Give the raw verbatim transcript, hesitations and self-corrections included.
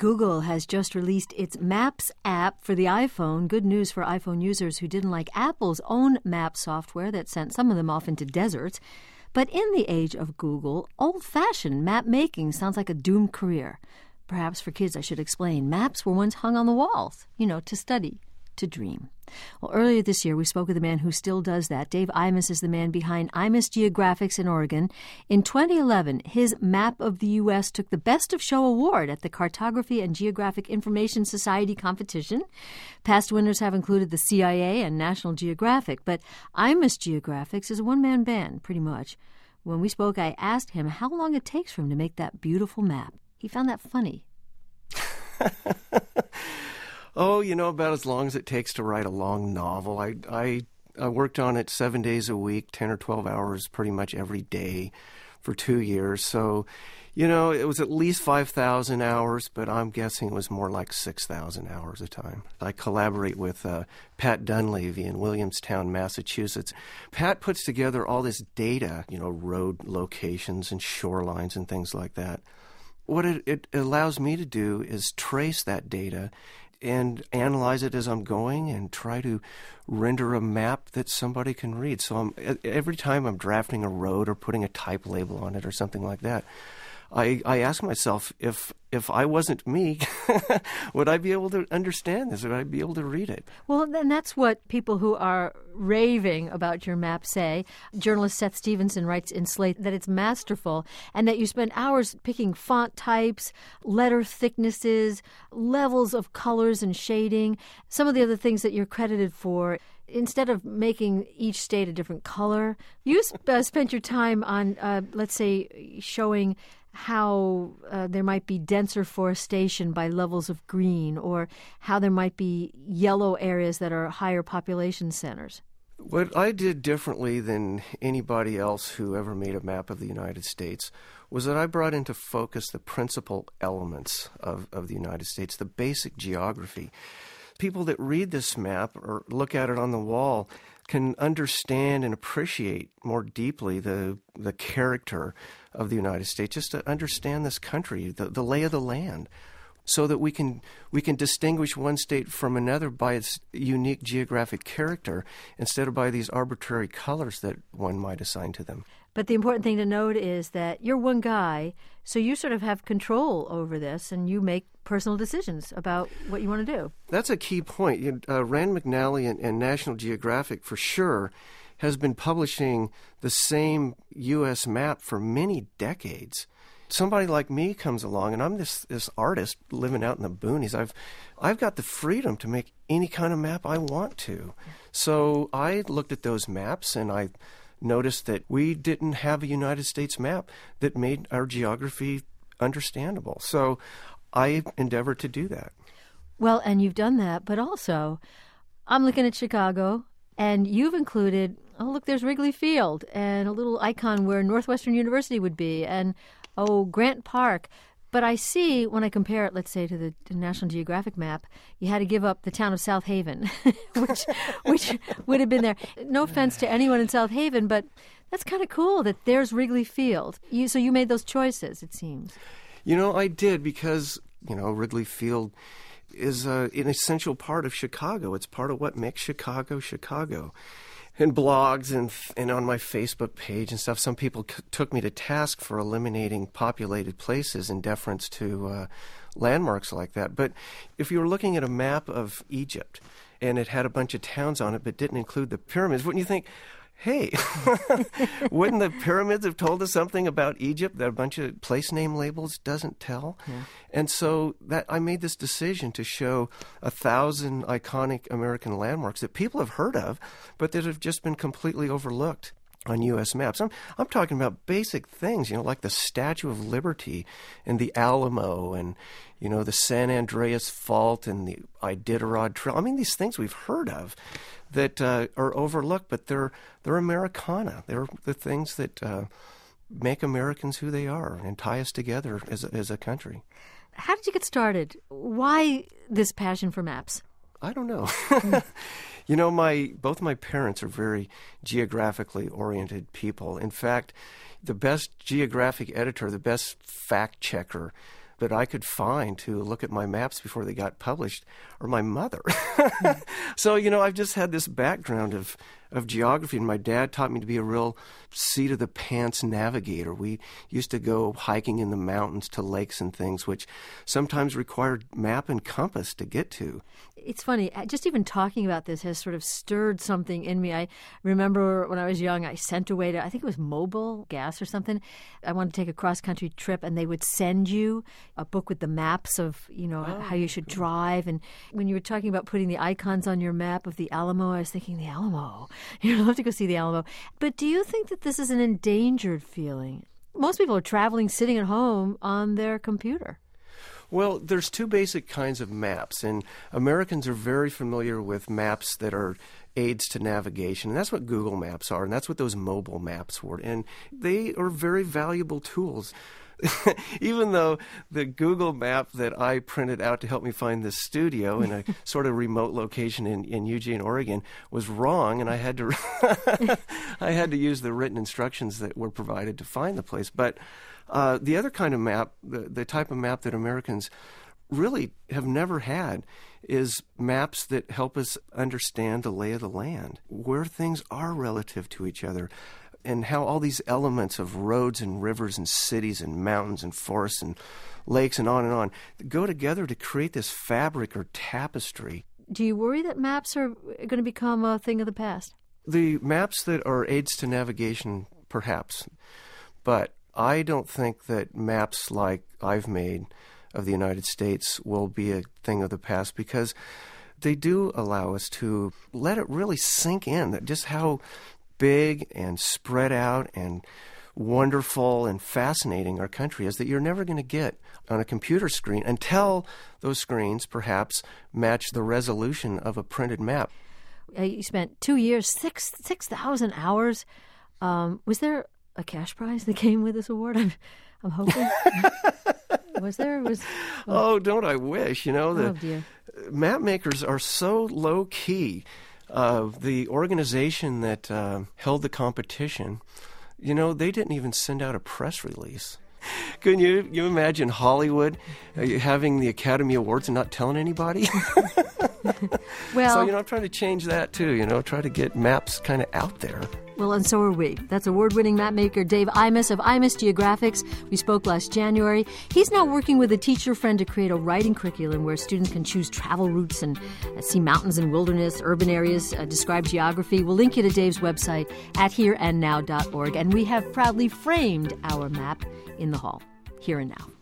Google has just released its Maps app for the iPhone. Good news for iPhone users who didn't like Apple's own map software that sent some of them off into deserts. But in the age of Google, old-fashioned map making sounds like a doomed career. Perhaps for kids, I should explain. Maps were once hung on the walls, you know, to study, to dream. Well, earlier this year, we spoke with a man who still does that. Dave Imus is the man behind Imus Geographics in Oregon. In twenty eleven, his map of the U S took the Best of Show award at the Cartography and Geographic Information Society competition. Past winners have included the C I A and National Geographic, but Imus Geographics is a one-man band, pretty much. When we spoke, I asked him how long it takes for him to make that beautiful map. He found that funny. Oh, you know, about as long as it takes to write a long novel. I, I, I worked on it seven days a week, ten or twelve hours pretty much every day for two years. So, you know, it was at least five thousand hours, but I'm guessing it was more like six thousand hours a time. I collaborate with uh, Pat Dunleavy in Williamstown, Massachusetts. Pat puts together all this data, you know, road locations and shorelines and things like that. What it, it allows me to do is trace that data and analyze it as I'm going and try to render a map that somebody can read. So I'm, every time I'm drafting a road or putting a type label on it or something like that, I, I ask myself, if if I wasn't me, would I be able to understand this? Would I be able to read it? Well, then that's what people who are raving about your map say. Journalist Seth Stevenson writes in Slate that it's masterful and that you spend hours picking font types, letter thicknesses, levels of colors and shading. Some of the other things that you're credited for, instead of making each state a different color, you uh, spent your time on, uh, let's say, showing how uh, there might be denser forestation by levels of green, or how there might be yellow areas that are higher population centers. What I did differently than anybody else who ever made a map of the United States was that I brought into focus the principal elements of, of the United States, the basic geography. People that read this map or look at it on the wall can understand and appreciate more deeply the the character of the United States, just to understand this country, the, the lay of the land, so that we can we can distinguish one state from another by its unique geographic character instead of by these arbitrary colors that one might assign to them. But the important thing to note is that you're one guy, so you sort of have control over this, and you make personal decisions about what you want to do. That's a key point. Uh, Rand McNally and, and National Geographic, for sure, has been publishing the same U S map for many decades. Somebody like me comes along, and I'm this, this artist living out in the boonies. I've I've got the freedom to make any kind of map I want to. So I looked at those maps, and I noticed that we didn't have a United States map that made our geography understandable. So I endeavored to do that. Well, and you've done that, but also I'm looking at Chicago, and you've included, oh, look, there's Wrigley Field, and a little icon where Northwestern University would be, and, oh, Grant Park. But I see, when I compare it, let's say, to the to National Geographic map, you had to give up the town of South Haven, which which would have been there. No offense to anyone in South Haven, but that's kind of cool that there's Wrigley Field. You, so you made those choices, it seems. You know, I did, because, you know, Wrigley Field is uh, an essential part of Chicago. It's part of what makes Chicago, Chicago. In blogs and and on my Facebook page and stuff, some people c- took me to task for eliminating populated places in deference to uh, landmarks like that. But if you were looking at a map of Egypt and it had a bunch of towns on it but didn't include the pyramids, wouldn't you think, hey, wouldn't the pyramids have told us something about Egypt that a bunch of place name labels doesn't tell? Yeah. And so that I made this decision to show a thousand iconic American landmarks that people have heard of, but that have just been completely overlooked on U S maps. I'm, I'm talking about basic things, you know, like the Statue of Liberty and the Alamo and, you know, the San Andreas Fault and the Iditarod Trail. I mean, these things we've heard of that uh, are overlooked, but they're they're Americana. They're the things that uh, make Americans who they are and tie us together as a, as a country. How did you get started? Why this passion for maps? I don't know. You know, my both my parents are very geographically oriented people. In fact, the best geographic editor, the best fact checker that I could find to look at my maps before they got published are my mother. So, you know, I've just had this background of, of geography, and my dad taught me to be a real seat-of-the-pants navigator. We used to go hiking in the mountains to lakes and things, which sometimes required map and compass to get to. It's funny, just even talking about this has sort of stirred something in me. I remember when I was young, I sent away to, I think it was Mobil Gas or something. I wanted to take a cross-country trip, and they would send you a book with the maps of, you know, oh, how you should drive. And when you were talking about putting the icons on your map of the Alamo, I was thinking, the Alamo. You don't have to go see the Alamo. But do you think that this is an endangered feeling? Most people are traveling sitting at home on their computer. Well, there's two basic kinds of maps, and Americans are very familiar with maps that are aids to navigation, and that's what Google Maps are, and that's what those mobile maps were, and they are very valuable tools. Even though the Google map that I printed out to help me find this studio in a sort of remote location in, in Eugene, Oregon, was wrong, and I had to I had to use the written instructions that were provided to find the place. But uh, the other kind of map, the, the type of map that Americans really have never had, is maps that help us understand the lay of the land, where things are relative to each other, and how all these elements of roads and rivers and cities and mountains and forests and lakes and on and on go together to create this fabric or tapestry. Do you worry that maps are going to become a thing of the past? The maps that are aids to navigation, perhaps. But I don't think that maps like I've made of the United States will be a thing of the past, because they do allow us to let it really sink in that just how big and spread out and wonderful and fascinating our country is, that you're never going to get on a computer screen until those screens perhaps match the resolution of a printed map. You spent two years, six six thousand hours. Um, was there a cash prize that came with this award? I'm, I'm hoping. Was there? Was oh, don't I wish? You know, the oh, dear. Map makers are so low key. Uh, the organization that uh, held the competition, you know, they didn't even send out a press release. Can you you imagine Hollywood uh, having the Academy Awards and not telling anybody? Well, so, you know, I'm trying to change that too, you know, try to get maps kind of out there. Well, and so are we. That's award-winning mapmaker Dave Imus of Imus Geographics. We spoke last January. He's now working with a teacher friend to create a writing curriculum where students can choose travel routes and uh, see mountains and wilderness, urban areas, uh, describe geography. We'll link you to Dave's website at here and now dot org. And we have proudly framed our map in the hall, Here and Now.